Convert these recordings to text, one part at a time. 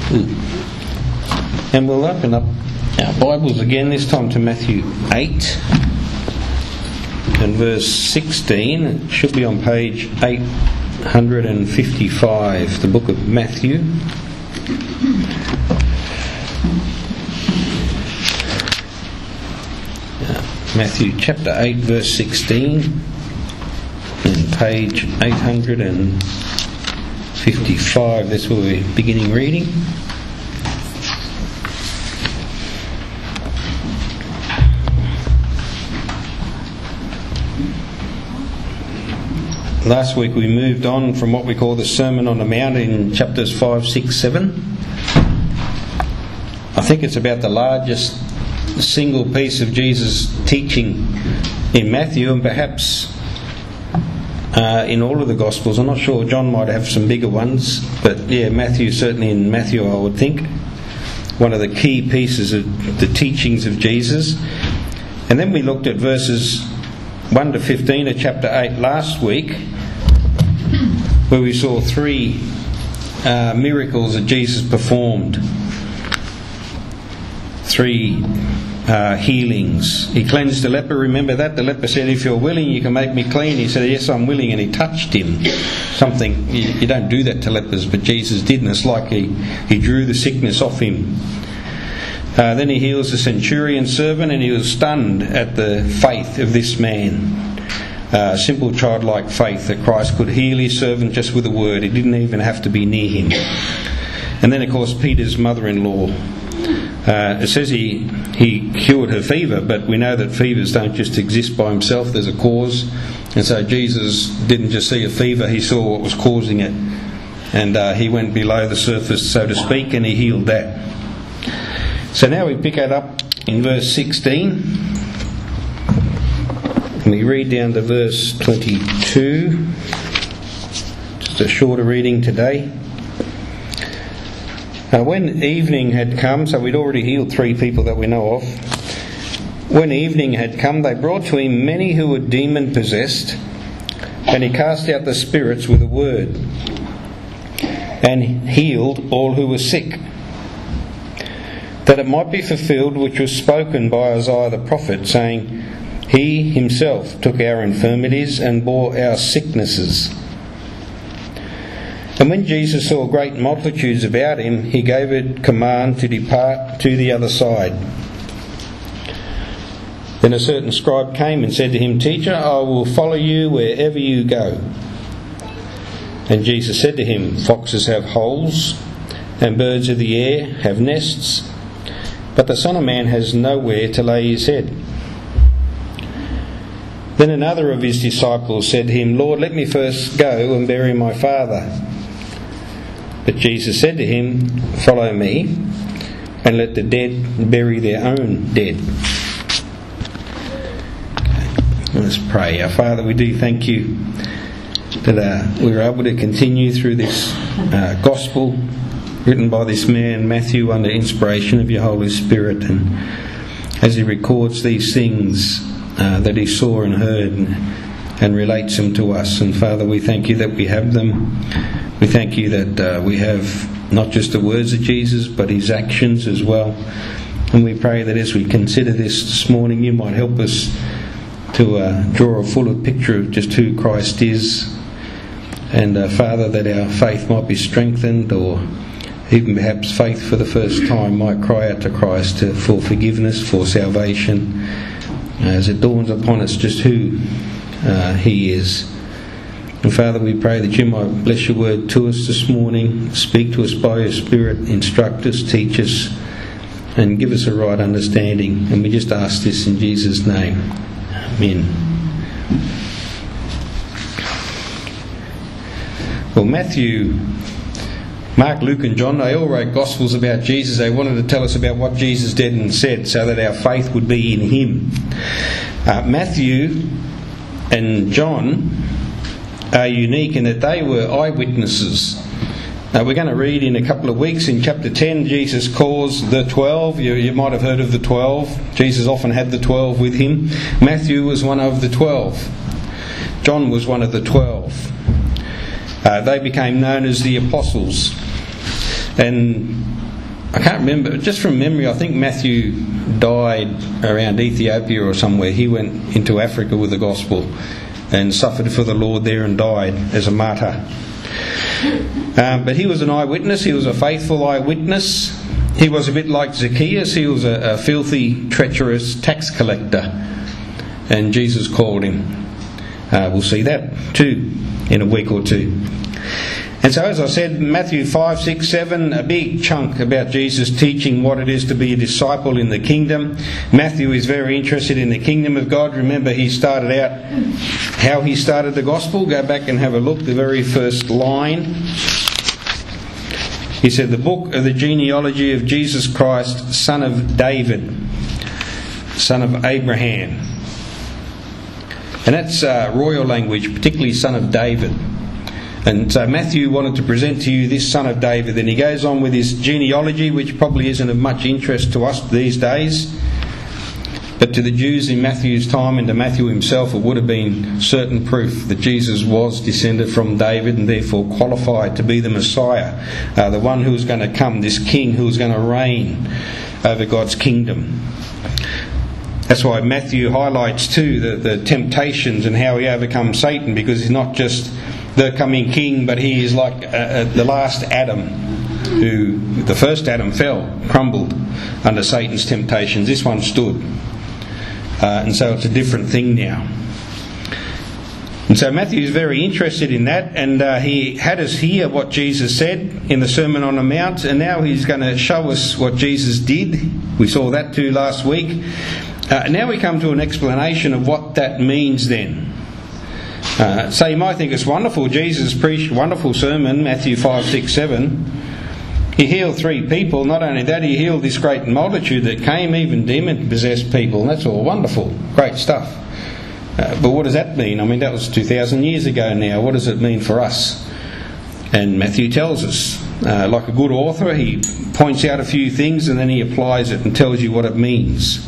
And we'll open up our Bibles again, this time to Matthew 8 and verse 16. It should be on page 855, the book of Matthew. Matthew chapter 8 verse 16 and page 855. That's where we're beginning reading. Last week we moved on from what we call the Sermon on the Mount in chapters 5, 6, 7. I think it's about the largest single piece of Jesus' teaching in Matthew, and perhaps in all of the Gospels. I'm not sure, John might have some bigger ones, but Matthew, certainly in Matthew I would think, one of the key pieces of the teachings of Jesus. And then we looked at verses 1 to 15 of chapter 8 last week, where we saw three miracles that Jesus performed. Three healings. He cleansed the leper, remember that? The leper said, "If you're willing, you can make me clean." He said, "Yes, I'm willing," and he touched him. Something, you don't do that to lepers, but Jesus did, and it's like he drew the sickness off him. Then he heals the centurion servant, and he was stunned at the faith of this man. Simple childlike faith that Christ could heal his servant just with a word. He didn't even have to be near him. And then of course Peter's mother-in-law. It says he cured her fever, but we know that fevers don't just exist by himself. There's a cause, and so Jesus didn't just see a fever, he saw what was causing it, and he went below the surface, so to speak, and he healed that. So now we pick it up in verse 16, and we read down to verse 22. Just a shorter reading today. When evening had come, so we'd already healed three people that we know of. When evening had come, they brought to him many who were demon-possessed, and he cast out the spirits with a word, and healed all who were sick, that it might be fulfilled which was spoken by Isaiah the prophet, saying, "He himself took our infirmities and bore our sicknesses." And when Jesus saw great multitudes about him, he gave a command to depart to the other side. Then a certain scribe came and said to him, "Teacher, I will follow you wherever you go." And Jesus said to him, "Foxes have holes, and birds of the air have nests, but the Son of Man has nowhere to lay his head." Then another of his disciples said to him, "Lord, let me first go and bury my father." But Jesus said to him, "Follow me, and let the dead bury their own dead." Let's pray. Our Father, we do thank you that we were able to continue through this gospel written by this man Matthew under inspiration of your Holy Spirit, and as he records these things that he saw and heard and relates them to us. And Father, we thank you that we have them. We thank you that we have not just the words of Jesus, but his actions as well. And we pray that as we consider this morning, you might help us to draw a fuller picture of just who Christ is. And Father, that our faith might be strengthened, or even perhaps faith for the first time might cry out to Christ for forgiveness, for salvation, as it dawns upon us just who he is. And Father, we pray that you might bless your word to us this morning, speak to us by your Spirit, instruct us, teach us, and give us a right understanding. And we just ask this in Jesus' name. Amen. Well, Matthew, Mark, Luke and John, they all wrote Gospels about Jesus. They wanted to tell us about what Jesus did and said so that our faith would be in him. Matthew and John are unique in that they were eyewitnesses. We're going to read in a couple of weeks in chapter 10, Jesus calls the 12. You might have heard of the 12. Jesus often had the 12 with him. Matthew was one of the 12. John was one of the 12. They became known as the apostles. And I can't remember, just from memory, I think Matthew died around Ethiopia or somewhere. He went into Africa with the gospel and suffered for the Lord there and died as a martyr. But he was an eyewitness. He was a faithful eyewitness. He was a bit like Zacchaeus. He was a filthy, treacherous tax collector. And Jesus called him. We'll see that too in a week or two. And so, as I said, Matthew 5, 6, 7, a big chunk about Jesus teaching what it is to be a disciple in the kingdom. Matthew is very interested in the kingdom of God. Remember, he started out how he started the gospel. Go back and have a look, the very first line. He said, the book of the genealogy of Jesus Christ, son of David, son of Abraham. And that's royal language, particularly son of David. And so Matthew wanted to present to you this son of David. Then he goes on with his genealogy, which probably isn't of much interest to us these days. But to the Jews in Matthew's time and to Matthew himself, it would have been certain proof that Jesus was descended from David and therefore qualified to be the Messiah, the one who was going to come, this king who was going to reign over God's kingdom. That's why Matthew highlights too the temptations and how he overcomes Satan, because he's not just the coming king, but he is like the last Adam, who the first Adam fell, crumbled under Satan's temptations. This one stood. And so it's a different thing now. And so Matthew is very interested in that, and he had us hear what Jesus said in the Sermon on the Mount, and now he's going to show us what Jesus did. We saw that too last week. Now we come to an explanation of what that means then. So you might think it's wonderful. Jesus preached a wonderful sermon, Matthew 5, 6, 7. He healed 3 people. Not only that, he healed this great multitude that came, even demon-possessed people. And that's all wonderful. Great stuff. But what does that mean? I mean, that was 2,000 years ago now. What does it mean for us? And Matthew tells us. Like a good author, he points out a few things and then he applies it and tells you what it means.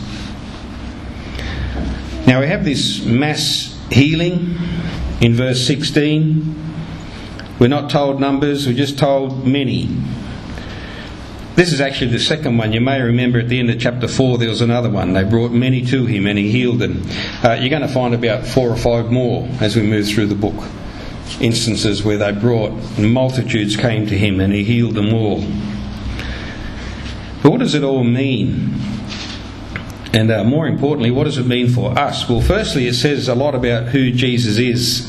Now we have this mass healing in verse 16. We're not told numbers, we're just told many. This is actually the second one. You may remember at the end of chapter 4 there was another one. They brought many to him and he healed them. You're going to find about 4 or 5 more as we move through the book. Instances where they brought, multitudes came to him and he healed them all. But what does it all mean? And more importantly, what does it mean for us? Well, firstly, it says a lot about who Jesus is.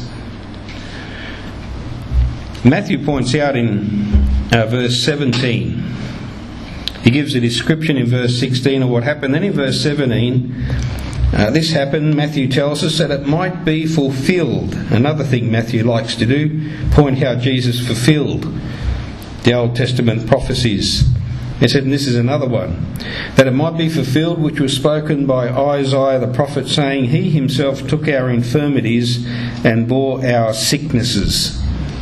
Matthew points out in verse 17. He gives a description in verse 16 of what happened. Then in verse 17, this happened, Matthew tells us, that it might be fulfilled. Another thing Matthew likes to do, point how Jesus fulfilled the Old Testament prophecies. He said, and this is another one, that it might be fulfilled which was spoken by Isaiah the prophet, saying, He himself took our infirmities and bore our sicknesses.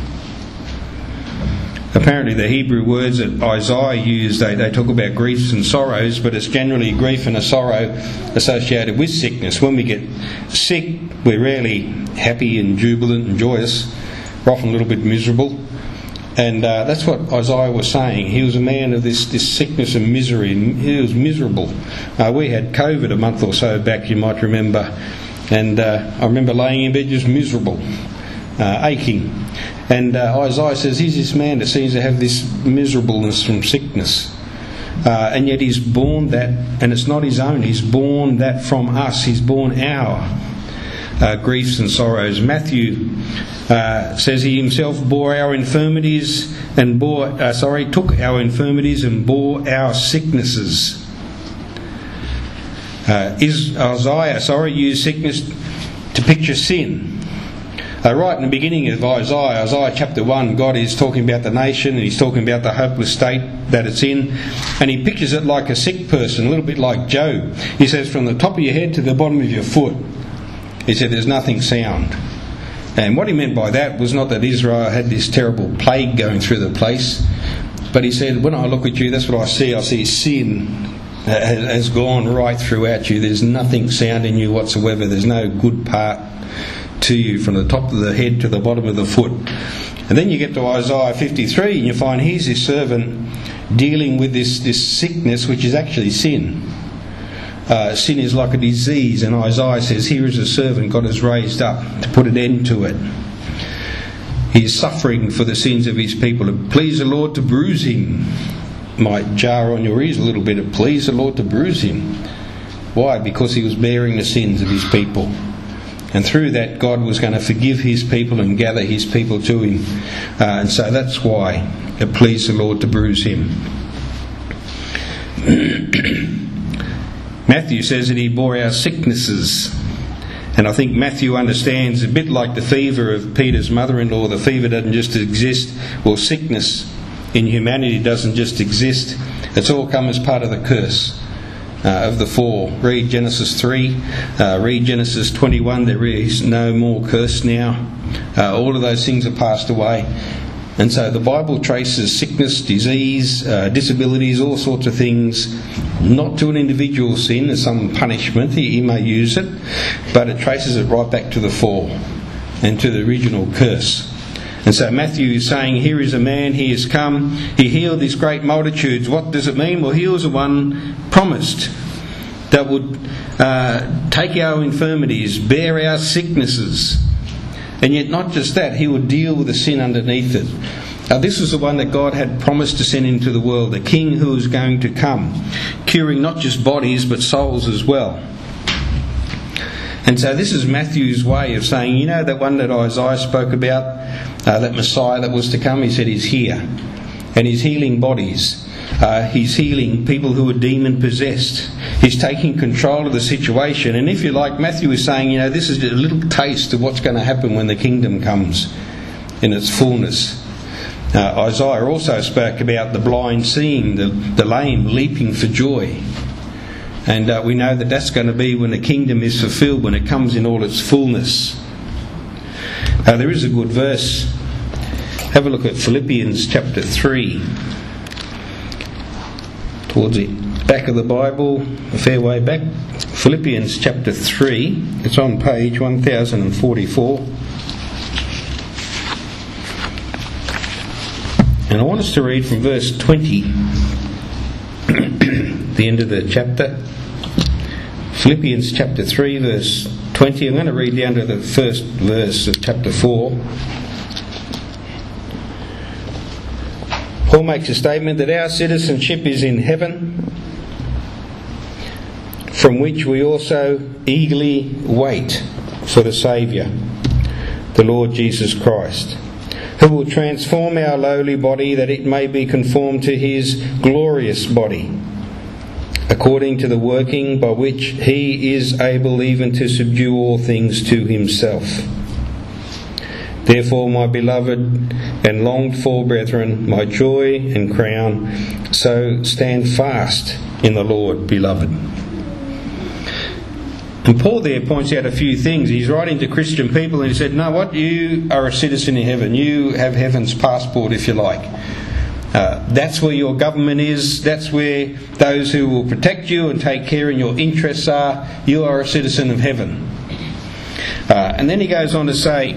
Apparently the Hebrew words that Isaiah used, they talk about griefs and sorrows, but it's generally grief and a sorrow associated with sickness. When we get sick, we're rarely happy and jubilant and joyous. We're often a little bit miserable. And that's what Isaiah was saying. He was a man of this sickness and misery. He was miserable. We had COVID a month or so back, you might remember. And I remember laying in bed just miserable, aching. And Isaiah says, he's this man that seems to have this miserableness from sickness. And yet he's borne that, and it's not his own. He's borne that from us. He's borne our griefs and sorrows. Matthew says he himself bore our infirmities and took our infirmities and bore our sicknesses. Isaiah used sickness to picture sin. Right in the beginning of Isaiah chapter 1, God is talking about the nation and he's talking about the hopeless state that it's in, and he pictures it like a sick person, a little bit like Job. He says, from the top of your head to the bottom of your foot, he said, there's nothing sound. And what he meant by that was not that Israel had this terrible plague going through the place, but he said, when I look at you, that's what I see. I see sin has gone right throughout you. There's nothing sound in you whatsoever. There's no good part to you from the top of the head to the bottom of the foot. And then you get to Isaiah 53 and you find here's his servant dealing with this sickness, which is actually sin. Sin is like a disease, and Isaiah says, here is a servant God has raised up to put an end to it. He is suffering for the sins of his people. Please the Lord to bruise him. Might jar on your ears a little bit of please the Lord to bruise him. Why? Because he was bearing the sins of his people. And through that, God was going to forgive his people and gather his people to him. And so that's why it pleased the Lord to bruise him. Matthew says that he bore our sicknesses. And I think Matthew understands, a bit like the fever of Peter's mother-in-law, the fever doesn't just exist, or sickness in humanity doesn't just exist. It's all come as part of the curse of the fall. Read Genesis 3, read Genesis 21, there is no more curse now. All of those things are passed away. And so the Bible traces sickness, disease, disabilities, all sorts of things, not to an individual sin as some punishment, he may use it, but it traces it right back to the fall and to the original curse. And so Matthew is saying, here is a man, he has come, he healed these great multitudes. What does it mean? Well, he was the one promised that would take our infirmities, bear our sicknesses. And yet not just that, he would deal with the sin underneath it. This was the one that God had promised to send into the world, the King who was going to come, curing not just bodies but souls as well. And so this is Matthew's way of saying, you know that one that Isaiah spoke about, that Messiah that was to come, he said he's here. And he's healing bodies. He's healing people who are demon possessed. He's taking control of the situation. And if you like, Matthew is saying, you know, this is a little taste of what's going to happen when the kingdom comes in its fullness. Isaiah also spoke about the blind seeing, the lame leaping for joy. And we know that that's going to be when the kingdom is fulfilled, when it comes in all its fullness. There is a good verse. Have a look at Philippians chapter 3. Towards the back of the Bible, a fair way back. Philippians chapter 3. It's on page 1044. And I want us to read from verse 20, the end of the chapter. Philippians chapter 3, verse 20. I'm going to read down to the first verse of chapter 4. Paul makes a statement that our citizenship is in heaven, from which we also eagerly wait for the Saviour, the Lord Jesus Christ, who will transform our lowly body that it may be conformed to his glorious body, according to the working by which he is able even to subdue all things to himself. Therefore, my beloved and longed for brethren, my joy and crown, so stand fast in the Lord, beloved. And Paul there points out a few things. He's writing to Christian people and he said, "No, what? You are a citizen in heaven. You have heaven's passport, if you like. That's where your government is. That's where those who will protect you and take care of your interests are. You are a citizen of heaven." And then he goes on to say,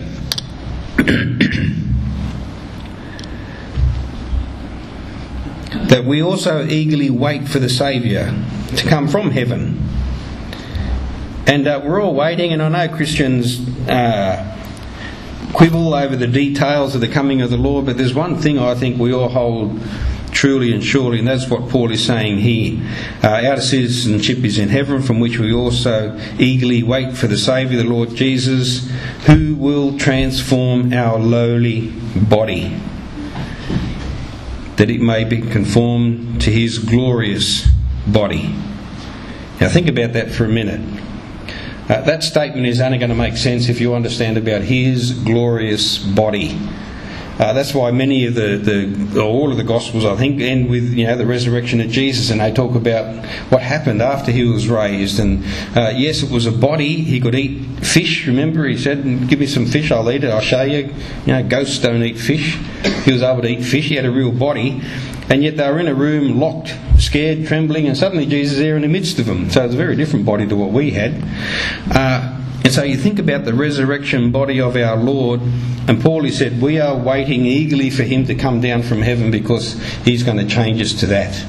that we also eagerly wait for the Saviour to come from heaven. And we're all waiting, and I know Christians quibble over the details of the coming of the Lord, but there's one thing I think we all hold truly and surely, and that's what Paul is saying here. Our citizenship is in heaven, from which we also eagerly wait for the Saviour, the Lord Jesus, who will transform our lowly body, that it may be conformed to his glorious body. Now think about that for a minute. That statement is only going to make sense if you understand about his glorious body. That's why many of all of the Gospels, I think, end with the resurrection of Jesus, and they talk about what happened after he was raised. And yes, it was a body. He could eat fish. Remember, he said, "Give me some fish, I'll eat it. I'll show you. Ghosts don't eat fish." He was able to eat fish. He had a real body, and yet they were in a room, locked, scared, trembling, and suddenly Jesus is there in the midst of them. So it's a very different body to what we had. And so you think about the resurrection body of our Lord, and Paul, he said, we are waiting eagerly for him to come down from heaven because he's going to change us to that.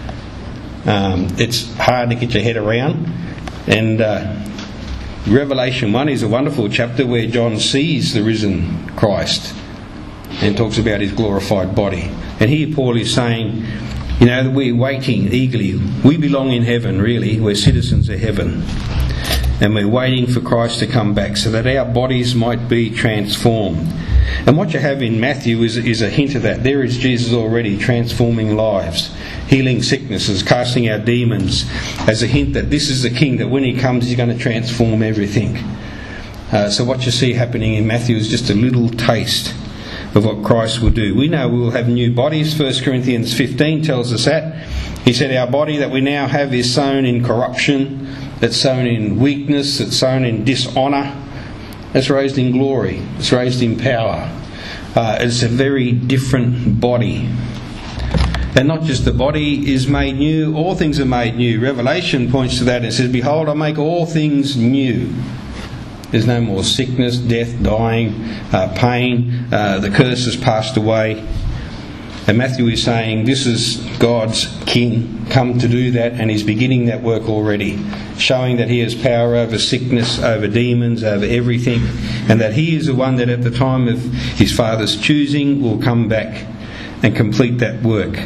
It's hard to get your head around. And Revelation 1 is a wonderful chapter where John sees the risen Christ and talks about his glorified body. And here Paul is saying, you know, that we're waiting eagerly. We belong in heaven, really. We're citizens of heaven. And we're waiting for Christ to come back so that our bodies might be transformed. And what you have in Matthew is a hint of that. There is Jesus already transforming lives, healing sicknesses, casting out demons, as a hint that this is the King, that when he comes he's going to transform everything. So what you see happening in Matthew is just a little taste of what Christ will do. We know we will have new bodies. 1 Corinthians 15 tells us that. He said our body that we now have is sown in corruption, that's sown in weakness, that's sown in dishonour. It's raised in glory. It's raised in power. It's a very different body. And not just the body is made new, all things are made new. Revelation points to that and says, behold, I make all things new. There's no more sickness, death, dying, pain. The curse has passed away. And Matthew is saying this is God's King come to do that, and he's beginning that work already, showing that he has power over sickness, over demons, over everything, and that he is the one that at the time of his Father's choosing will come back and complete that work.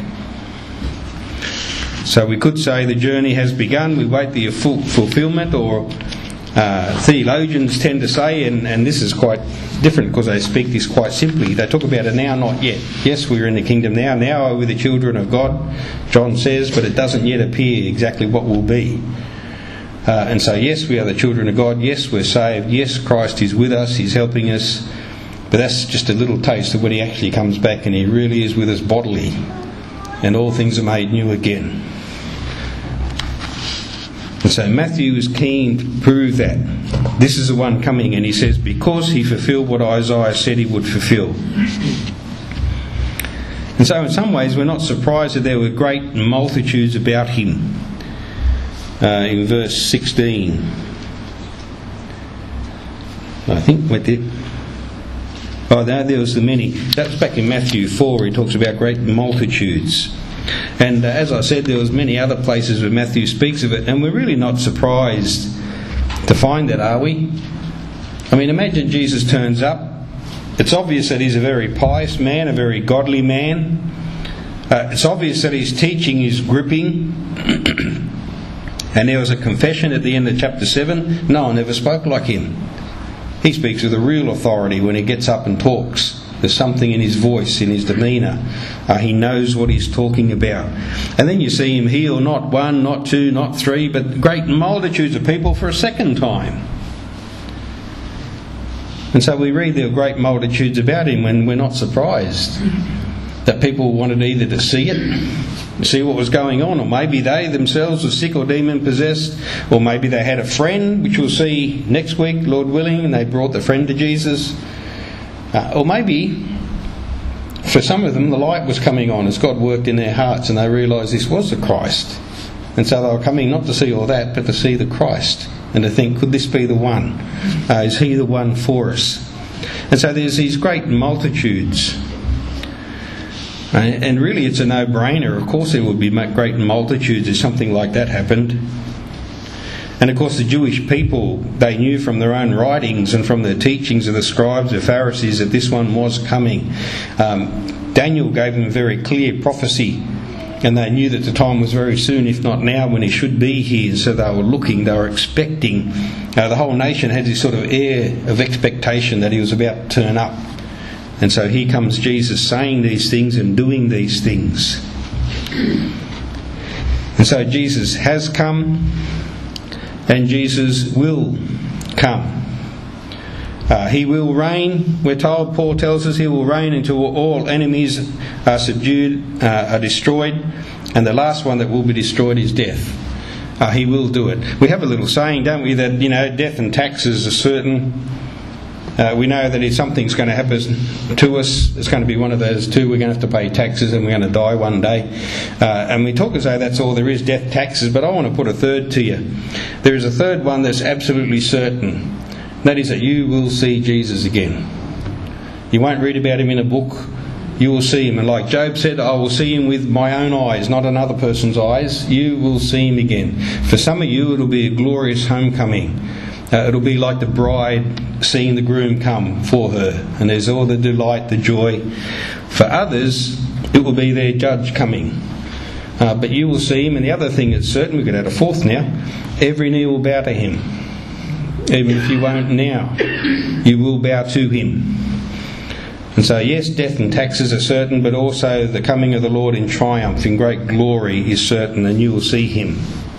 So we could say the journey has begun. We wait the fulfillment, or theologians tend to say, and this is quite different because they speak this quite simply. They talk about a now, not yet. Yes, we're in the kingdom now. Now are we the children of God, John says, but it doesn't yet appear exactly what will be. And so yes, we are the children of God. Yes, we're saved. Yes, Christ is with us. He's helping us. But that's just a little taste of when he actually comes back and he really is with us bodily. And all things are made new again. And so Matthew is keen to prove that. This is the one coming, and he says, because he fulfilled what Isaiah said he would fulfill. And so in some ways we're not surprised that there were great multitudes about him. In verse 16. I think we did. Oh, there was the many. That's back in Matthew 4, he talks about great multitudes. And as I said, there was many other places where Matthew speaks of it, and we're really not surprised to find that, are we? I mean, imagine Jesus turns up. It's obvious that he's a very pious man, a very godly man. It's obvious that his teaching is gripping. And there was a confession at the end of chapter 7. No one ever spoke like him. He speaks with a real authority when he gets up and talks. There's something in his voice, in his demeanour. He knows what he's talking about. And then you see him heal not one, not two, not three, but great multitudes of people for a second time. And so we read there were great multitudes about him when we're not surprised that people wanted either to see it, see what was going on, or maybe they themselves were sick or demon possessed, or maybe they had a friend, which we'll see next week, Lord willing, and they brought the friend to Jesus. Or maybe for some of them the light was coming on as God worked in their hearts and they realised this was the Christ. And so they were coming not to see all that, but to see the Christ and to think, could this be the one? Is he the one for us? And so there's these great multitudes. And really it's a no-brainer. Of course there would be great multitudes if something like that happened. And of course the Jewish people, they knew from their own writings and from the teachings of the scribes, the Pharisees, that this one was coming. Daniel gave them a very clear prophecy, and they knew that the time was very soon, if not now, when he should be here. So they were looking, they were expecting. The whole nation had this sort of air of expectation that he was about to turn up. And so here comes Jesus saying these things and doing these things. And so Jesus has come, and Jesus will come. He will reign. We're told, Paul tells us, he will reign until all enemies are subdued, are destroyed, and the last one that will be destroyed is death. He will do it. We have a little saying, don't we, that death and taxes are certain. We know that if something's going to happen to us, it's going to be one of those two. We're going to have to pay taxes and we're going to die one day. And we talk as though that's all there is, death, taxes, but I want to put a third to you. There is a third one that's absolutely certain. That is that you will see Jesus again. You won't read about him in a book. You will see him. And like Job said, I will see him with my own eyes, not another person's eyes. You will see him again. For some of you, it'll be a glorious homecoming. It'll be like the bride seeing the groom come for her. And there's all the delight, the joy. For others, it will be their judge coming. But you will see him. And the other thing that's certain, we could add a fourth now, every knee will bow to him. Even if you won't now, you will bow to him. And so yes, death and taxes are certain, but also the coming of the Lord in triumph, in great glory, is certain, and you will see him.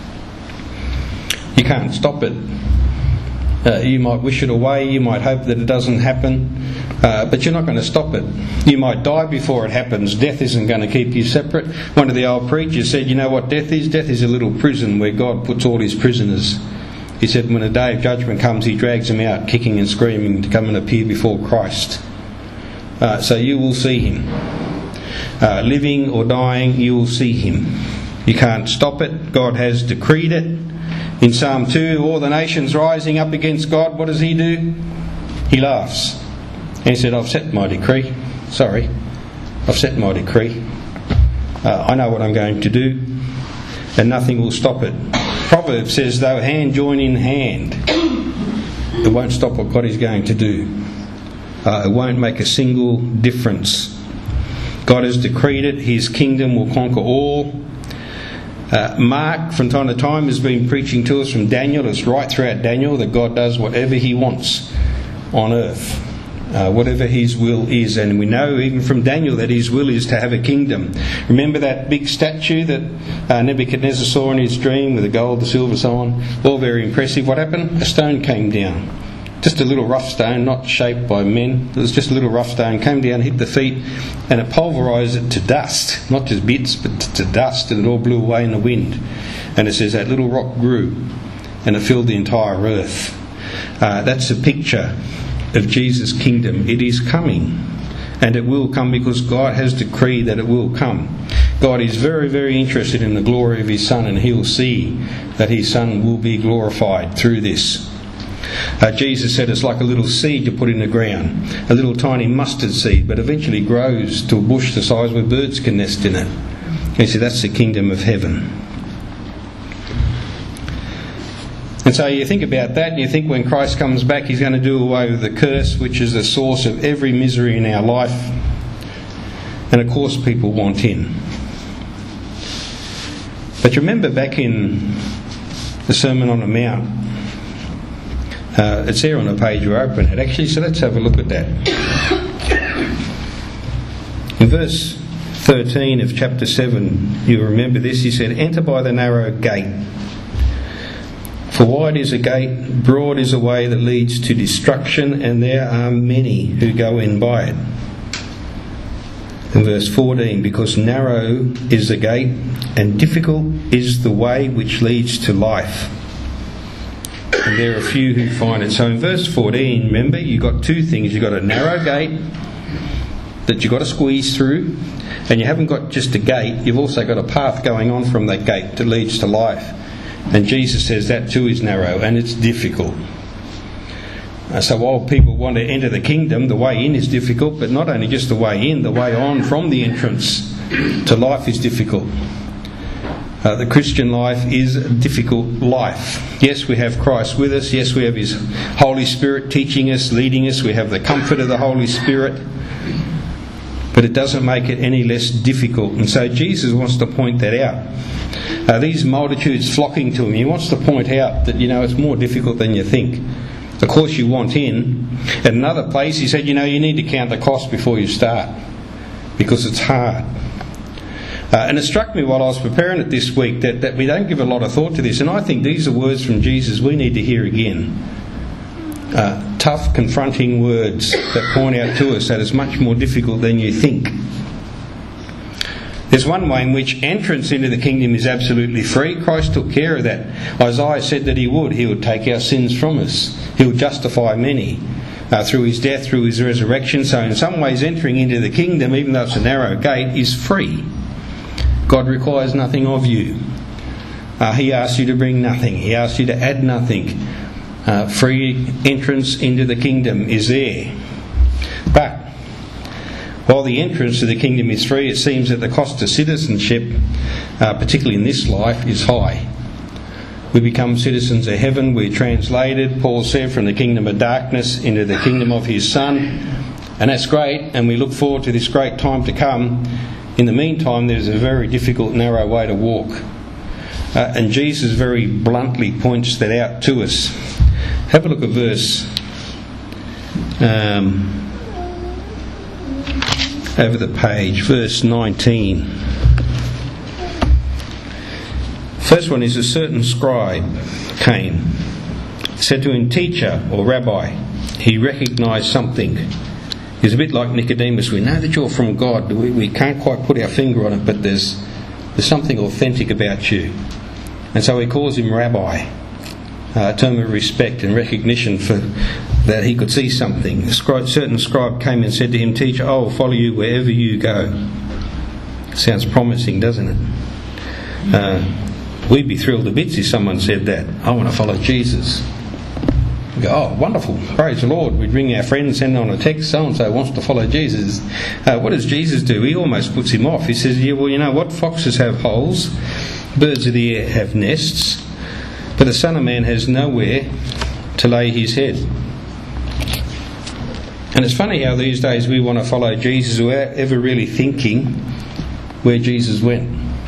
You can't stop it. You might wish it away, you might hope that it doesn't happen, but you're not going to stop it. You might die before it happens. Death isn't going to keep you separate. One of the old preachers said, you know what death is? Death is a little prison where God puts all his prisoners. He said when the day of judgment comes, he drags them out kicking and screaming to come and appear before Christ. So you will see him. Living or dying, you will see him. You can't stop it. God has decreed it. In Psalm 2, all the nations rising up against God, what does he do? He laughs. And he said, I've set my decree. Sorry, I've set my decree. I know what I'm going to do, and nothing will stop it. Proverbs says, though hand join in hand, it won't stop what God is going to do. It won't make a single difference. God has decreed it. His kingdom will conquer all. Mark, from time to time, has been preaching to us from Daniel. It's right throughout Daniel that God does whatever he wants on earth. Whatever his will is. And we know even from Daniel that his will is to have a kingdom. Remember that big statue that Nebuchadnezzar saw in his dream with the gold, the silver, so on? All very impressive. What happened? A stone came down. Just a little rough stone, not shaped by men. It was just a little rough stone, came down, hit the feet, and it pulverised it to dust. Not just bits, but to dust, and it all blew away in the wind. And it says that little rock grew, and it filled the entire earth. That's a picture of Jesus' kingdom. It is coming, and it will come because God has decreed that it will come. God is very, very interested in the glory of his Son, and he will see that his Son will be glorified through this. Jesus said it's like a little seed you put in the ground, a little tiny mustard seed, but eventually grows to a bush the size where birds can nest in it. And he said that's the kingdom of heaven. And so you think about that, and you think when Christ comes back he's going to do away with the curse, which is the source of every misery in our life. And of course people want in. But remember back in the Sermon on the Mount, it's there on the page you open it actually, so let's have a look at that. In verse 13 of chapter 7, you'll remember this, he said, enter by the narrow gate. For wide is a gate, broad is a way that leads to destruction, and there are many who go in by it. In verse 14, because narrow is the gate, and difficult is the way which leads to life, and there are few who find it. So in verse 14, remember, you've got two things. You've got a narrow gate that you've got to squeeze through, and you haven't got just a gate, you've also got a path going on from that gate that leads to life. And Jesus says that too is narrow, and it's difficult. So while people want to enter the kingdom, the way in is difficult, but not only just the way in, the way on from the entrance to life is difficult. The Christian life is a difficult life. Yes, we have Christ with us. Yes, we have his Holy Spirit teaching us, leading us. We have the comfort of the Holy Spirit. But it doesn't make it any less difficult. And so Jesus wants to point that out. These multitudes flocking to him, he wants to point out that, it's more difficult than you think. Of course you want in. At another place he said, you need to count the cost before you start, because it's hard. And it struck me while I was preparing it this week that we don't give a lot of thought to this, and I think these are words from Jesus we need to hear again. Tough, confronting words that point out to us that it's much more difficult than you think. There's one way in which entrance into the kingdom is absolutely free. Christ took care of that. Isaiah said that he would take our sins from us. He would justify many through his death, through his resurrection. So in some ways entering into the kingdom, even though it's a narrow gate, is free. God requires nothing of you. He asks you to bring nothing. He asks you to add nothing. Free entrance into the kingdom is there. But while the entrance to the kingdom is free, it seems that the cost of citizenship, particularly in this life, is high. We become citizens of heaven. We're translated, Paul said, from the kingdom of darkness into the kingdom of his Son. And that's great, and we look forward to this great time to come. In the meantime, there's a very difficult, narrow way to walk. And Jesus very bluntly points that out to us. Have a look at verse over the page, verse 19. First one is, a certain scribe came, said to him, "Teacher," or "Rabbi." He recognised something. He's a bit like Nicodemus. We know that you're from God. We can't quite put our finger on it, but there's something authentic about you. And so he calls him Rabbi, a term of respect and recognition for that he could see something. A certain scribe came and said to him, "Teacher, I will follow you wherever you go." Sounds promising, doesn't it? We'd be thrilled to bits if someone said that. "I want to follow Jesus." We go, "Oh, wonderful, praise the Lord." We'd ring our friends, send on a text, "So-and-so wants to follow Jesus." What does Jesus do? He almost puts him off. He says, "Yeah, well, you know what? Foxes have holes, birds of the air have nests, but the Son of Man has nowhere to lay his head." And it's funny how these days we want to follow Jesus without ever really thinking where Jesus went.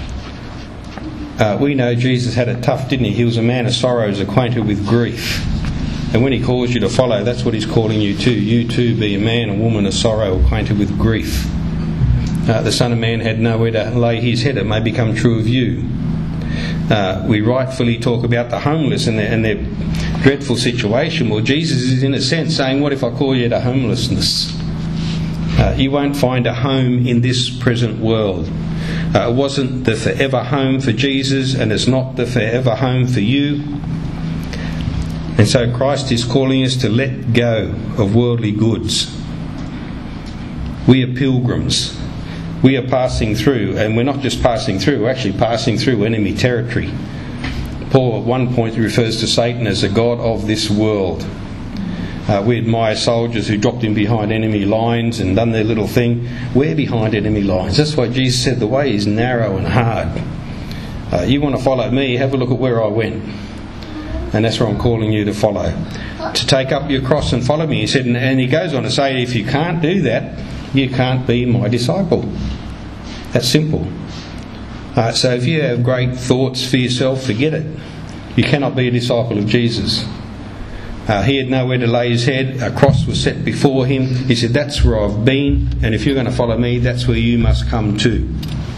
We know Jesus had it tough, didn't he? He was a man of sorrows, acquainted with grief. And when he calls you to follow, that's what he's calling you to. You too be a man or woman of sorrow, acquainted with grief. The Son of Man had nowhere to lay his head. It may become true of you. We rightfully talk about the homeless and their dreadful situation. Well, Jesus is in a sense saying, what if I call you to homelessness? You won't find a home in this present world. It wasn't the forever home for Jesus, and it's not the forever home for you. And so Christ is calling us to let go of worldly goods. We are pilgrims. We are passing through, and we're not just passing through, we're actually passing through enemy territory. Paul at one point refers to Satan as the god of this world. We admire soldiers who dropped in behind enemy lines and done their little thing. We're behind enemy lines. That's why Jesus said the way is narrow and hard. You want to follow me, have a look at where I went. And that's where I'm calling you to follow. To take up your cross and follow me. He said, and he goes on to say, if you can't do that, you can't be my disciple. That's simple. So if you have great thoughts for yourself, forget it. You cannot be a disciple of Jesus. He had nowhere to lay his head. A cross was set before him. He said, that's where I've been, and if you're going to follow me, that's where you must come to.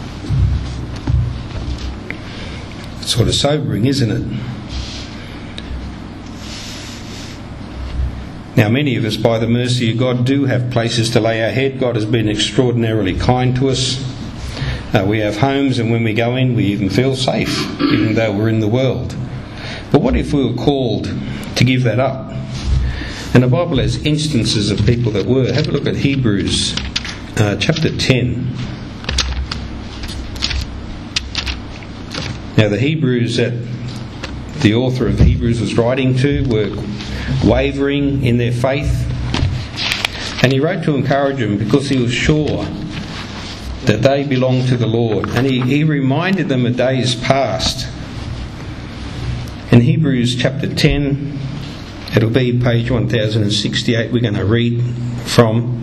It's sort of sobering, isn't it? Now, many of us, by the mercy of God, do have places to lay our head. God has been extraordinarily kind to us. We have homes, and when we go in, we even feel safe, even though we're in the world. But what if we were called to give that up? And the Bible has instances of people that were. Have a look at Hebrews chapter 10. Now, the Hebrews that the author of Hebrews was writing to were wavering in their faith, and he wrote to encourage them because he was sure that they belonged to the Lord, and he reminded them of days past. In Hebrews chapter 10, it'll be page 1068 we're going to read from.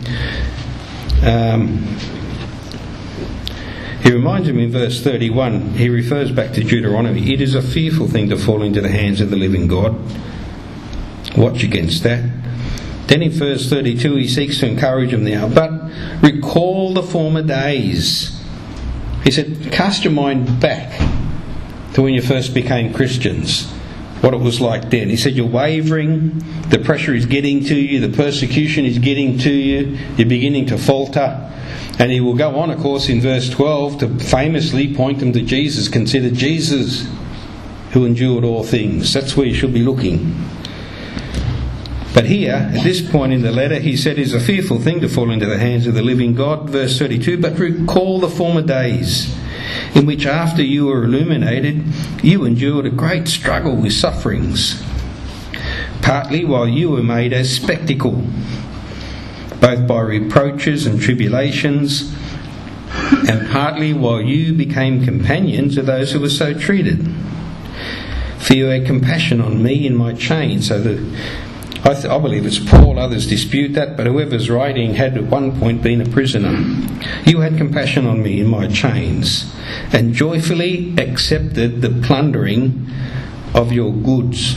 He reminds him in verse 31, he refers back to Deuteronomy. It is a fearful thing to fall into the hands of the living God. Watch against that. Then in verse 32 he seeks to encourage them now. But recall the former days. He said, cast your mind back to when you first became Christians. What it was like then. He said, you're wavering. The pressure is getting to you. The persecution is getting to you. You're beginning to falter. And he will go on, of course, in verse 12 to famously point them to Jesus. Consider Jesus who endured all things. That's where you should be looking. But here, at this point in the letter, he said it's a fearful thing to fall into the hands of the living God. Verse 32, but recall the former days in which after you were illuminated, you endured a great struggle with sufferings, partly while you were made a spectacle, both by reproaches and tribulations, and partly while you became companions of those who were so treated. For you had compassion on me in my chains, so that I believe it's Paul, others dispute that, but whoever's writing had at one point been a prisoner. You had compassion on me in my chains, and joyfully accepted the plundering of your goods.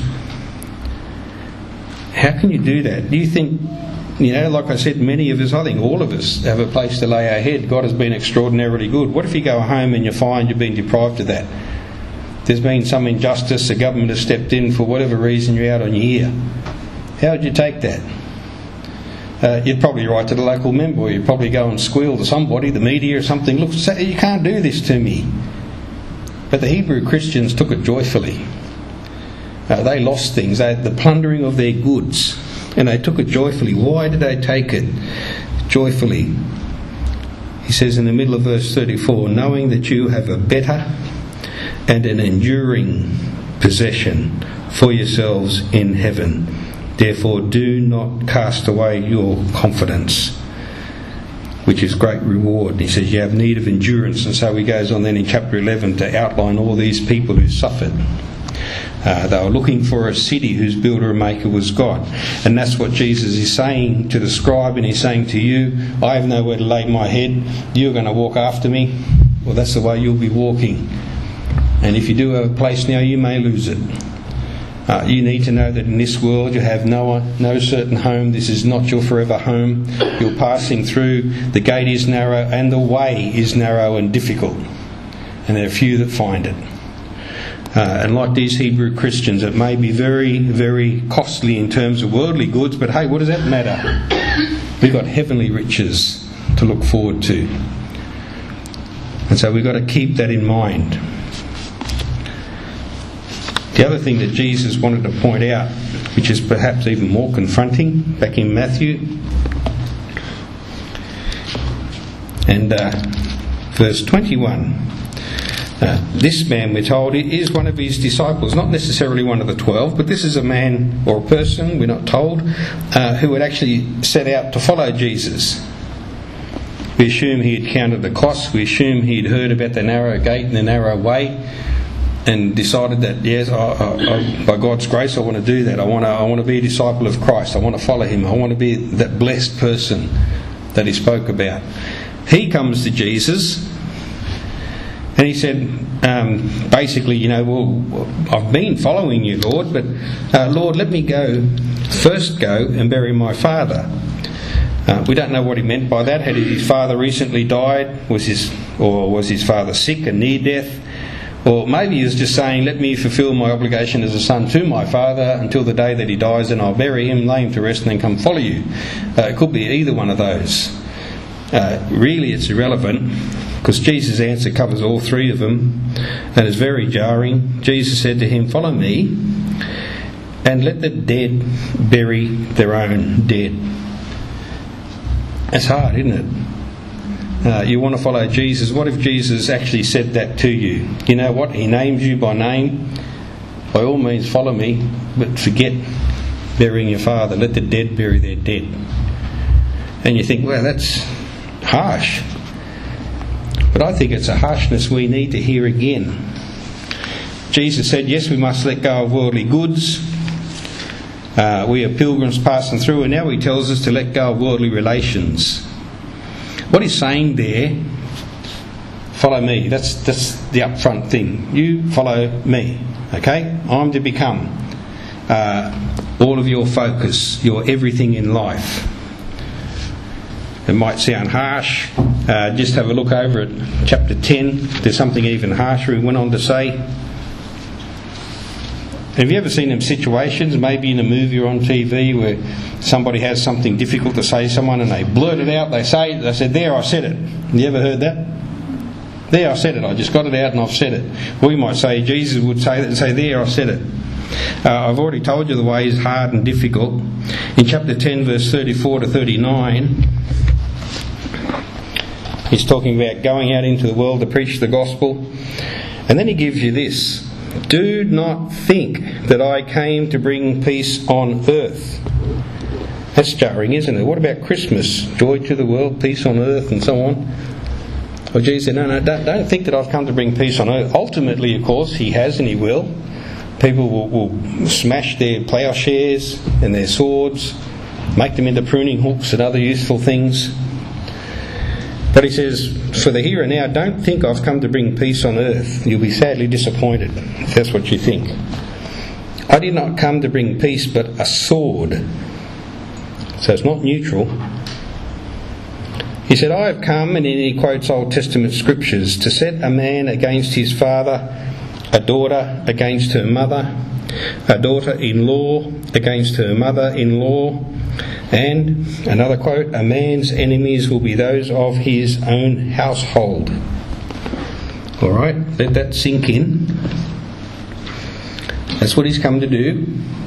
How can you do that? Do you think, like I said, many of us, I think all of us, have a place to lay our head. God has been extraordinarily good. What if you go home and you find you've been deprived of that? There's been some injustice, the government has stepped in, for whatever reason you're out on your ear. How would you take that? You'd probably write to the local member, or you'd probably go and squeal to somebody, the media or something, look, say, you can't do this to me. But the Hebrew Christians took it joyfully. They lost things, they had the plundering of their goods, and they took it joyfully. Why did they take it joyfully? He says in the middle of verse 34, knowing that you have a better and an enduring possession for yourselves in heaven. Therefore do not cast away your confidence, which is great reward. He says you have need of endurance, and so he goes on then in chapter 11 to outline all these people who suffered. They were looking for a city whose builder and maker was God. And that's what Jesus is saying to the scribe, and he's saying to you, I have nowhere to lay my head, you're going to walk after me. Well, that's the way you'll be walking. And if you do have a place now, you may lose it. You need to know that in this world you have no certain home. This is not your forever home. You're passing through. The gate is narrow and the way is narrow and difficult. And there are few that find it. And like these Hebrew Christians, it may be very, very costly in terms of worldly goods, but hey, what does that matter? We've got heavenly riches to look forward to. And so we've got to keep that in mind. The other thing that Jesus wanted to point out, which is perhaps even more confronting, back in Matthew, and verse 21. This man, we're told, is one of his disciples, not necessarily one of the 12, but this is a man or a person, we're not told, who had actually set out to follow Jesus. We assume he had counted the costs, we assume he'd heard about the narrow gate and the narrow way, and decided that, yes, by God's grace I want to do that. I want to be a disciple of Christ. I want to follow him. I want to be that blessed person that he spoke about. He comes to Jesus and he said, basically, well, I've been following you, Lord, but Lord, let me first go and bury my father. We don't know what he meant by that. Had his father recently died? Was his father sick and near death? Or maybe he was just saying, let me fulfil my obligation as a son to my father until the day that he dies, and I'll bury him, lay him to rest, and then come follow you. It could be either one of those. Really, it's irrelevant, because Jesus' answer covers all three of them, and it's very jarring. Jesus said to him, follow me, and let the dead bury their own dead. That's hard, isn't it? You want to follow Jesus. What if Jesus actually said that to you? You know what? He names you by name. By all means follow me, but forget burying your father. Let the dead bury their dead. And you think, well, that's harsh. But I think it's a harshness we need to hear again. Jesus said, yes, we must let go of worldly goods. We are pilgrims passing through, and now he tells us to let go of worldly relations. What he's saying there, follow me. That's the upfront thing. You follow me. Okay? I'm to become all of your focus, your everything in life. It might sound harsh. Just have a look over at chapter 10. There's something even harsher he went on to say. Have you ever seen them situations, maybe in a movie or on TV, where somebody has something difficult to say to someone and they blurt it out, they said, there, I said it. You ever heard that? There, I said it. I just got it out and I've said it. We might say, Jesus would say that and say, there, I said it. I've already told you the way is hard and difficult. In chapter 10, verse 34 to 39, he's talking about going out into the world to preach the gospel. And then he gives you this. Do not think that I came to bring peace on earth. That's jarring, isn't it? What about Christmas? Joy to the world, peace on earth, and so on. Well, Jesus said, no, don't think that I've come to bring peace on earth. Ultimately, of course, he has and he will. People will smash their plowshares and their swords, make them into pruning hooks and other useful things. But he says, for the here and now, don't think I've come to bring peace on earth. You'll be sadly disappointed if that's what you think. I did not come to bring peace, but a sword. So it's not neutral. He said, I have come, and then he quotes Old Testament scriptures, to set a man against his father, a daughter against her mother, a daughter-in-law against her mother-in-law, and, another quote, a man's enemies will be those of his own household. Alright, let that sink in. That's what he's come to do.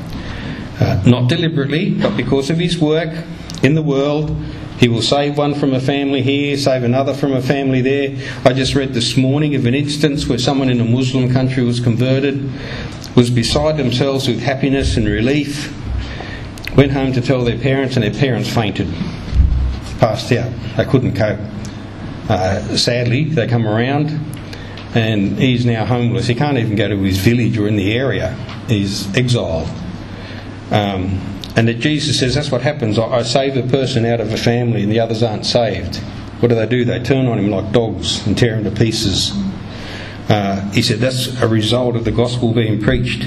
Not deliberately, but because of his work in the world. He will save one from a family here, save another from a family there. I just read this morning of an instance where someone in a Muslim country was converted, was beside themselves with happiness and relief, went home to tell their parents, and their parents fainted, passed out. They couldn't cope. Sadly, they come around, and he's now homeless. He can't even go to his village or in the area. He's exiled. And that Jesus says that's what happens. I save a person out of a family and the others aren't saved. What do? They turn on him like dogs and tear him to pieces. He said that's a result of the gospel being preached.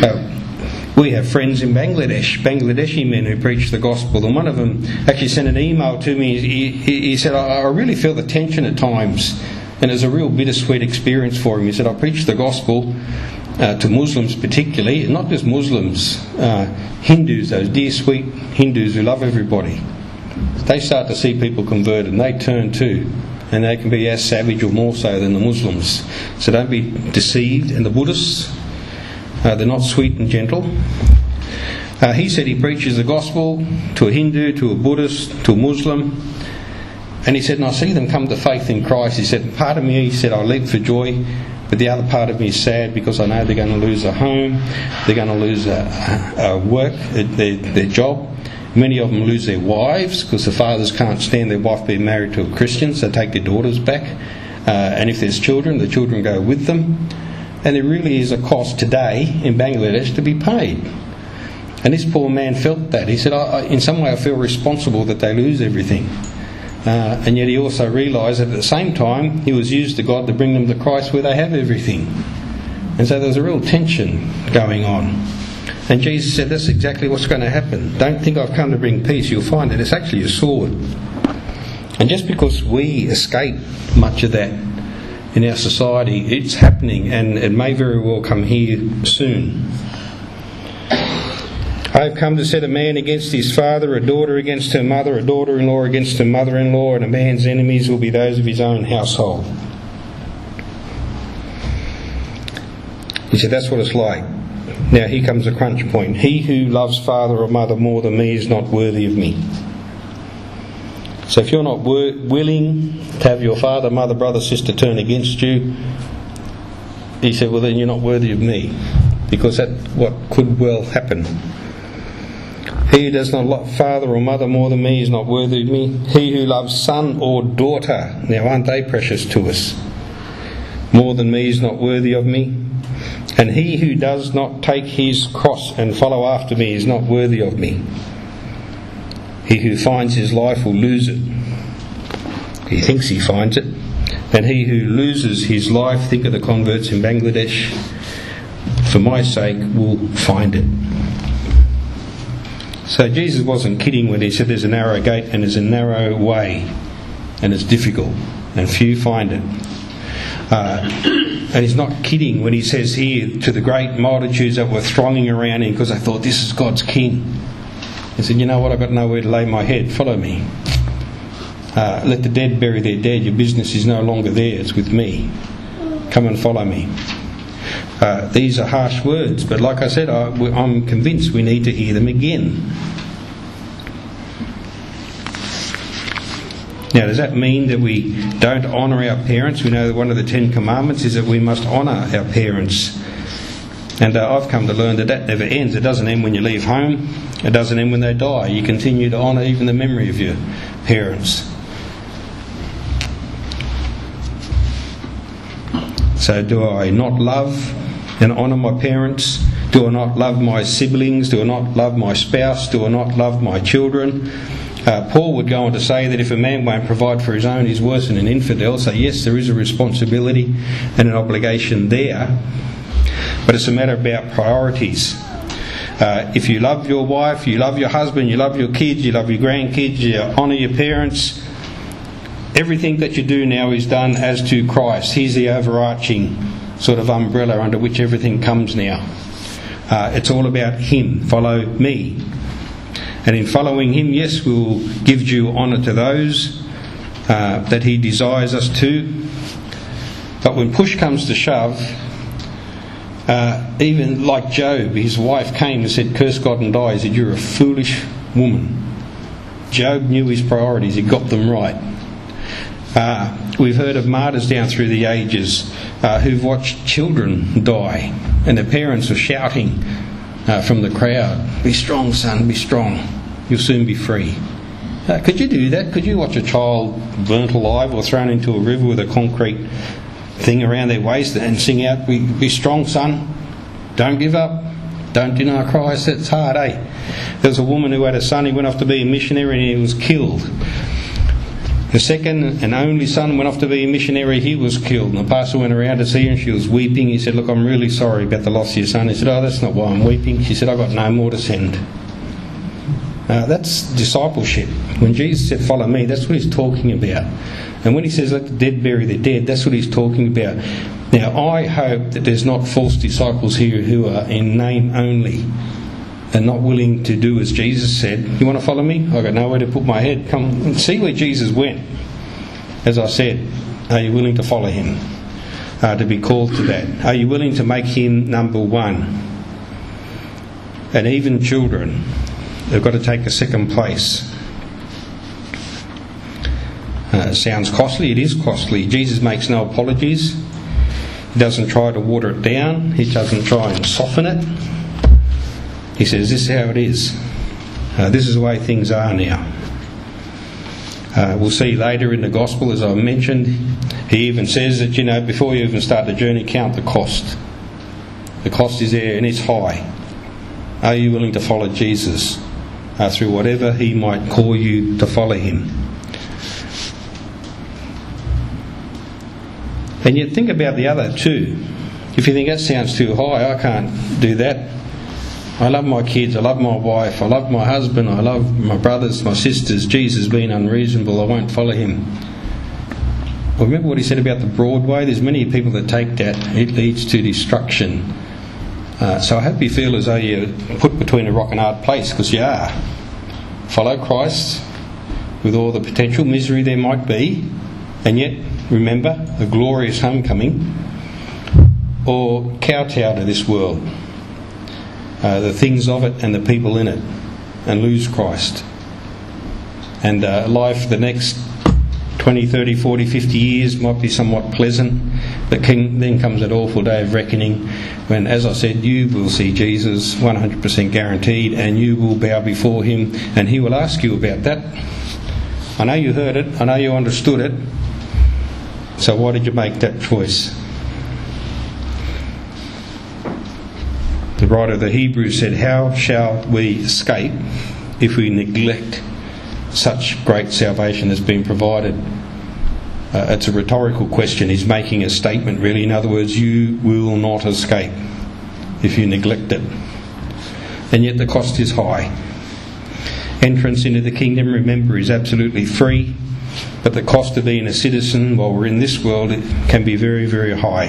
We have friends in Bangladesh, Bangladeshi men who preach the gospel, and one of them actually sent an email to me. He said, I really feel the tension at times, and it's a real bittersweet experience for him. He said, I preach the gospel to Muslims particularly, and not just Muslims, Hindus, those dear sweet Hindus who love everybody. They start to see people converted and they turn too, and they can be as savage or more so than the Muslims. So don't be deceived. And the Buddhists, they're not sweet and gentle. He said he preaches the gospel to a Hindu, to a Buddhist, to a Muslim, and he said, and I see them come to faith in Christ. He said, part of me, he said, I leap for joy. But the other part of me is sad because I know they're going to lose a home, they're going to lose a work, their job. Many of them lose their wives because the fathers can't stand their wife being married to a Christian, so they take their daughters back. And if there's children, the children go with them. And there really is a cost today in Bangladesh to be paid. And this poor man felt that. He said, in some way I feel responsible that they lose everything. And yet he also realised that at the same time he was used to God to bring them to Christ where they have everything. And so there's a real tension going on. And Jesus said that's exactly what's going to happen. Don't think I've come to bring peace. You'll find that it's actually a sword. And just because we escape much of that in our society, it's happening, and it may very well come here soon. I have come to set a man against his father, a daughter against her mother, a daughter-in-law against her mother-in-law, and a man's enemies will be those of his own household. He said that's what it's like. Now here comes the crunch point. He who loves father or mother more than me is not worthy of me. So if you're not willing to have your father, mother, brother, sister turn against you, he said, well then you're not worthy of me, because that's what could well happen. He who does not love father or mother more than me is not worthy of me. He who loves son or daughter, now aren't they precious to us, more than me is not worthy of me. And he who does not take his cross and follow after me is not worthy of me. He who finds his life will lose it. He thinks he finds it. And he who loses his life, think of the converts in Bangladesh, for my sake will find it. So Jesus wasn't kidding when he said there's a narrow gate and there's a narrow way, and it's difficult and few find it. And he's not kidding when he says here to the great multitudes that were thronging around him because they thought this is God's king. He said, you know what, I've got nowhere to lay my head, follow me. Let the dead bury their dead, your business is no longer there, it's with me. Come and follow me. These are harsh words, but like I said, I'm convinced we need to hear them again. Now, does that mean that we don't honour our parents? We know that one of the 10 Commandments is that we must honour our parents. And I've come to learn that never ends. It doesn't end when you leave home. It doesn't end when they die. You continue to honour even the memory of your parents. So do I not love and honour my parents? Do I not love my siblings? Do I not love my spouse? Do I not love my children? Paul would go on to say that if a man won't provide for his own, he's worse than an infidel. So yes, there is a responsibility and an obligation there, but it's a matter about priorities. If you love your wife, you love your husband, you love your kids, you love your grandkids, you honour your parents, everything that you do now is done as to Christ. He's the overarching sort of umbrella under which everything comes now. It's all about Him. Follow me. And in following Him, yes, we'll give due honour to those that He desires us to. But when push comes to shove, even like Job, his wife came and said, "Curse God and die." He said, "You're a foolish woman." Job knew his priorities. He got them right. We've heard of martyrs down through the ages who've watched children die, and their parents are shouting from the crowd, "Be strong, son, be strong. You'll soon be free." Could you do that? Could you watch a child burnt alive or thrown into a river with a concrete thing around their waist and sing out, "Be strong, son. Don't give up. Don't deny Christ"? It's hard, eh? There was a woman who had a son. He went off to be a missionary and he was killed. The second and only son went off to be a missionary. He was killed. And the pastor went around to see her and she was weeping. He said, "Look, I'm really sorry about the loss of your son." He said, "Oh, that's not why I'm weeping." She said, "I've got no more to send." That's discipleship. When Jesus said, "Follow me," that's what He's talking about. And when He says, "Let the dead bury their dead," that's what He's talking about. Now, I hope that there's not false disciples here who are in name only and not willing to do as Jesus said. "You want to follow me? I've got nowhere to put my head. Come and see where Jesus went." As I said, are you willing to follow Him? To be called to that? Are you willing to make Him number one? And even children, they've got to take a second place. It sounds costly. It is costly. Jesus makes no apologies. He doesn't try to water it down. He doesn't try and soften it. He says, "This is how it is. This is the way things are now." We'll see later in the Gospel, as I mentioned, He even says that, before you even start the journey, count the cost. The cost is there and it's high. Are you willing to follow Jesus through whatever He might call you to follow Him? And yet think about the other two. If you think that sounds too high, I can't do that. I love my kids, I love my wife, I love my husband, I love my brothers, my sisters. Jesus being unreasonable, I won't follow Him. Well, remember what He said about the broad way? There's many people that take that. It leads to destruction. So I hope you feel as though you're put between a rock and a hard place, because you are. Follow Christ with all the potential misery there might be, and yet remember a glorious homecoming, or kowtow to this world, the things of it and the people in it, and lose Christ. And life the next 20, 30, 40, 50 years might be somewhat pleasant, but then comes that awful day of reckoning when, as I said, you will see Jesus 100% guaranteed, and you will bow before Him and He will ask you about that. I know you heard it, I know you understood it, so why did you make that choice? The writer of the Hebrews said, "How shall we escape if we neglect such great salvation has been provided?" It's a rhetorical question. He's making a statement, really. In other words, you will not escape if you neglect it. And yet the cost is high. Entrance into the kingdom, remember, is absolutely free, but the cost of being a citizen while we're in this world, it can be very, very high.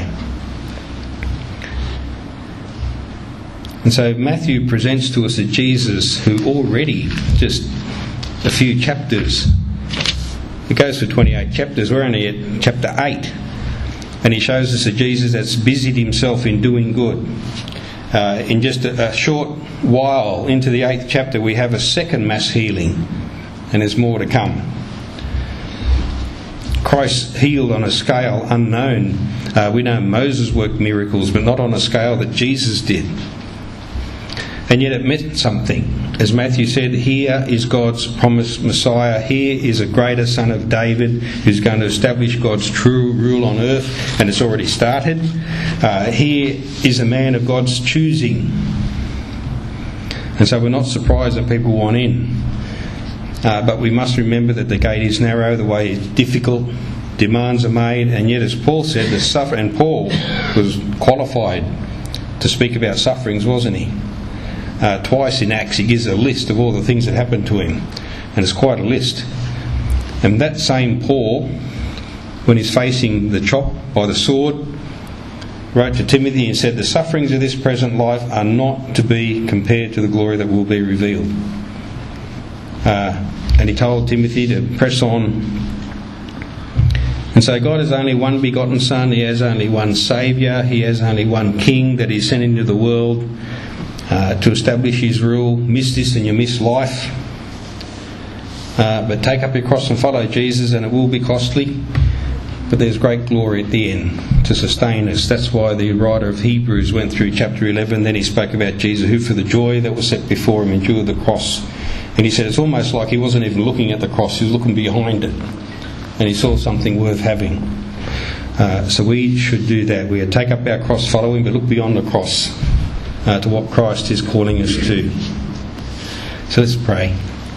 And so Matthew presents to us a Jesus who already, just a few chapters, it goes for 28 chapters, we're only at chapter 8, and he shows us a Jesus that's busied himself in doing good. In just a short while into the 8th chapter, we have a second mass healing, and there's more to come. Christ healed on a scale unknown. We know Moses worked miracles, but not on a scale that Jesus did. And yet it meant something. As Matthew said, here is God's promised Messiah. Here is a greater son of David who's going to establish God's true rule on earth, and it's already started. Here is a man of God's choosing. And so we're not surprised that people want in. But we must remember that the gate is narrow, the way is difficult, demands are made, and yet, as Paul said, and Paul was qualified to speak about sufferings, wasn't he? Twice in Acts he gives a list of all the things that happened to him, and it's quite a list. And that same Paul, when he's facing the chop by the sword, wrote to Timothy and said, the sufferings of this present life are not to be compared to the glory that will be revealed. And he told Timothy to press on. And so God has only one begotten Son, He has only one Saviour, He has only one King that He sent into the world to establish His rule. Miss this and you miss life. But take up your cross and follow Jesus, and it will be costly, but there's great glory at the end to sustain us. That's why the writer of Hebrews went through chapter 11, then he spoke about Jesus, who for the joy that was set before Him endured the cross. And he said it's almost like He wasn't even looking at the cross, He was looking behind it, and He saw something worth having. So we should do that. We take up our cross, follow Him, but look beyond the cross to what Christ is calling us to. So let's pray.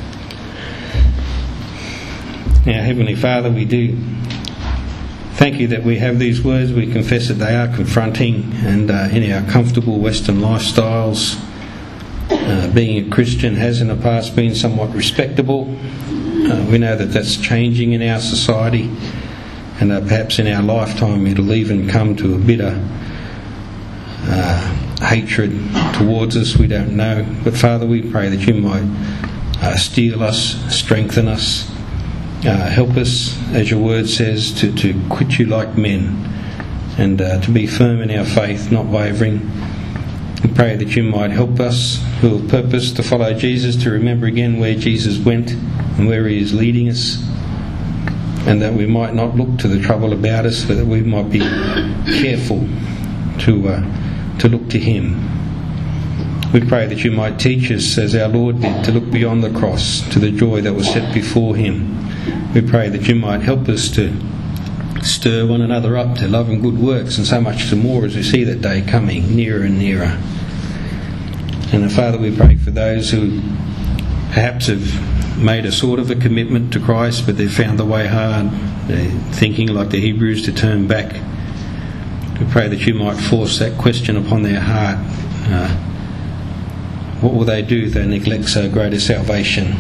Now, Heavenly Father, we do thank You that we have these words. We confess that they are confronting, and in our comfortable Western lifestyles, being a Christian has in the past been somewhat respectable. We know that that's changing in our society, and perhaps in our lifetime it'll even come to a bitter hatred towards us. We don't know. But Father, we pray that You might steel us, strengthen us, help us, as Your word says, to quit You like men, and to be firm in our faith, not wavering. We pray that You might help us who have purpose to follow Jesus, to remember again where Jesus went and where He is leading us, and that we might not look to the trouble about us, but that we might be careful to look to Him. We pray that You might teach us, as our Lord did, to look beyond the cross to the joy that was set before Him. We pray that You might help us to stir one another up to love and good works, and so much the more as we see that day coming nearer and nearer. And Father, we pray for those who perhaps have made a sort of a commitment to Christ, but they've found the way hard. They're thinking, like the Hebrews, to turn back. We pray that You might force that question upon their heart. What will they do if they neglect so great a salvation?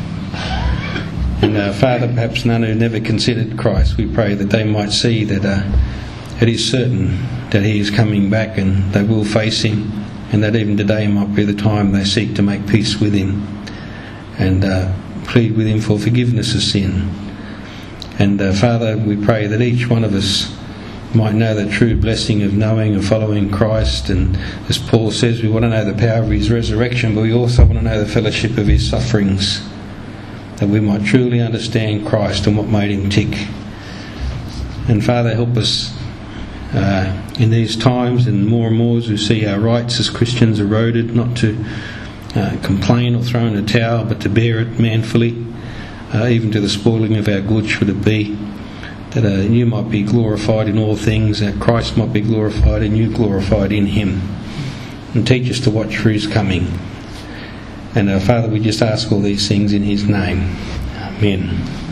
And Father, perhaps none who never considered Christ, we pray that they might see that it is certain that He is coming back, and they will face Him, and that even today might be the time they seek to make peace with Him and plead with Him for forgiveness of sin. And Father, we pray that each one of us might know the true blessing of knowing and following Christ. And as Paul says, we want to know the power of His resurrection, but we also want to know the fellowship of His sufferings, that we might truly understand Christ and what made Him tick. And Father, help us in these times, and more as we see our rights as Christians eroded, not to complain or throw in a towel, but to bear it manfully, even to the spoiling of our goods should it be, that You might be glorified in all things, that Christ might be glorified and You glorified in Him. And teach us to watch for His coming. And Father, we just ask all these things in His name. Amen.